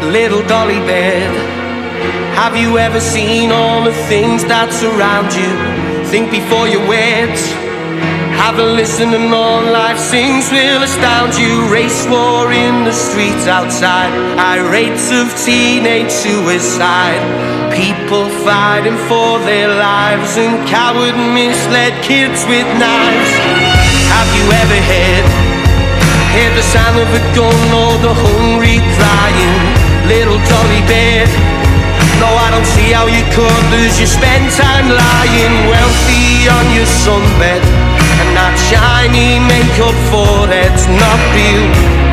little dolly bed. Have you ever seen all the things that surround you? Think before you wed. Have a listen and all life sings will astound you. Race war in the streets outside, high rates of teenage suicide, people fighting for their lives, and coward misled kids with knives. Have you ever heard the sound of a gun or the hungry crying? Little dolly bed. No, I don't see how you could lose. You spend time lying wealthy on your sunbed, and that shiny makeup forehead's not real.